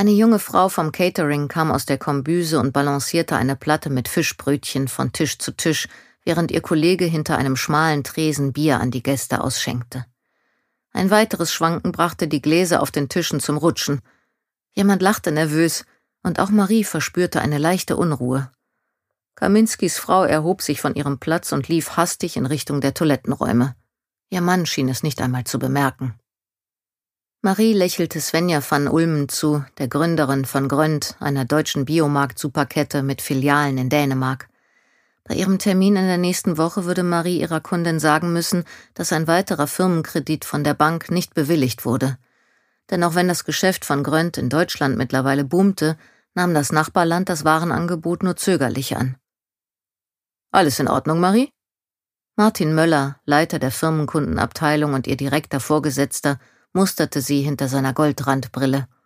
Eine junge Frau vom Catering kam aus der Kombüse und balancierte eine Platte mit Fischbrötchen von Tisch zu Tisch, während ihr Kollege hinter einem schmalen Tresen Bier an die Gäste ausschenkte. Ein weiteres Schwanken brachte die Gläser auf den Tischen zum Rutschen. Jemand lachte nervös, und auch Marie verspürte eine leichte Unruhe. Kaminskis Frau erhob sich von ihrem Platz und lief hastig in Richtung der Toilettenräume. Ihr Mann schien es nicht einmal zu bemerken. Marie lächelte Svenja van Ulmen zu, der Gründerin von Grönt, einer deutschen Biomarkt-Superkette mit Filialen in Dänemark. Bei ihrem Termin in der nächsten Woche würde Marie ihrer Kundin sagen müssen, dass ein weiterer Firmenkredit von der Bank nicht bewilligt wurde. Denn auch wenn das Geschäft von Grönt in Deutschland mittlerweile boomte, nahm das Nachbarland das Warenangebot nur zögerlich an. »Alles in Ordnung, Marie?« Martin Möller, Leiter der Firmenkundenabteilung und ihr direkter Vorgesetzter, musterte sie hinter seiner Goldrandbrille.